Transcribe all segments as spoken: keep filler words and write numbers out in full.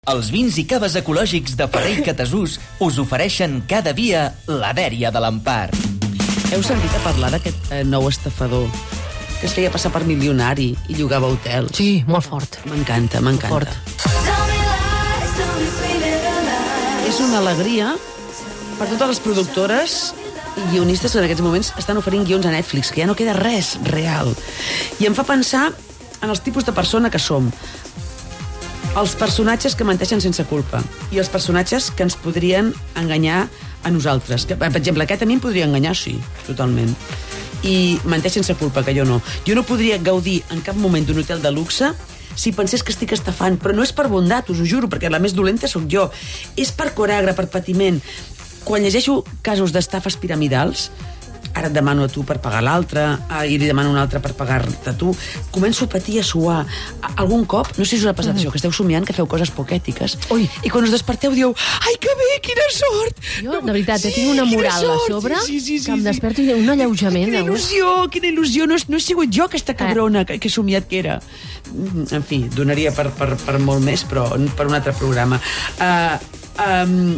Els vins i caves ecològics de Ferrer i Catasús us ofereixen cada dia la dèria de l'Empar. Heu sentit a parlar d'aquest eh, nou estafador que es feia passar per milionari i llogava hotels? Sí, molt fort. M'encanta, m'encanta. És una alegria per totes les productores i guionistes que en aquests moments estan oferint guions a Netflix, que ja no queda res real. I em fa pensar en els tipus de persona que som. Els personatges que menteixen sense culpa i els personatges que ens podrien enganyar a nosaltres. Que, per exemple, aquest a mi em podria enganyar, sí, totalment. I menteix sense culpa, que jo no. Jo no podria gaudir en cap moment d'un hotel de luxe si pensés que estic estafant, però no és per bondat, us ho juro, perquè la més dolenta sóc jo. És per coragre, per patiment. Quan llegeixo casos d'estafes piramidals, ara et demano a tu per pagar l'altre, i li demano un altre per pagar-te a tu, començo a patir, a suar. Algun cop, no sé si us ha passat mm. això, que esteu somiant que feu coses poquètiques, Ui. i quan us desperteu dieu, ai, que bé, quina sort! Jo, de veritat, sí, tinc una moral a sobre, sí, sí, sí, que em desperto i un alleujament. Quina il·lusió, quina il·lusió, no, no he sigut jo aquesta cabrona que, que he somiat que era. En fi, donaria per, per, per molt més, però per un altre programa. Uh, um,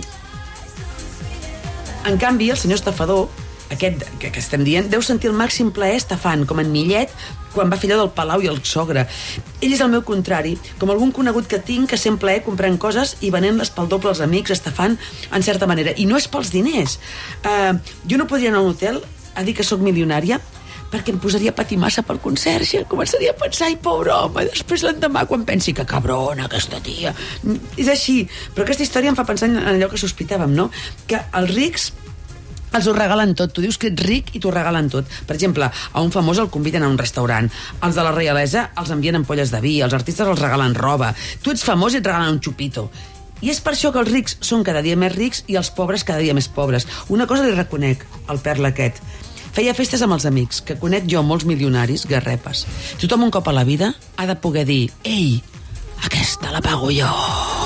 en canvi, el senyor estafador, aquest que, que estem dient, deu sentir el màxim plaer estafant, com en Millet, quan va fer allò del Palau i el sogre. Ell és el meu contrari, com algun conegut que tinc que sent plaer comprant coses i venent-les pel doble als amics, estafant, en certa manera. I no és pels diners. Uh, jo no podria anar a un hotel a dir que sóc milionària perquè em posaria a patir massa pel conserge. Començaria a pensar, ai, pobre home, després l'endemà quan pensi que cabrona aquesta tia. És així. Però aquesta història em fa pensar en allò que sospitàvem, no? Que els rics els ho regalen tot. Tu dius que ets ric i t'ho regalen tot. Per exemple, a un famós el conviden a un restaurant. Els de la reialesa els envien ampolles de vi. Els artistes els regalen roba. Tu ets famós i et regalen un xupito. I és per això que els rics són cada dia més rics i els pobres cada dia més pobres. Una cosa li reconec, el perla aquest. Feia festes amb els amics, que conec jo molts milionaris, garrepes. Tothom un cop a la vida ha de poder dir, ei, aquesta la pago jo.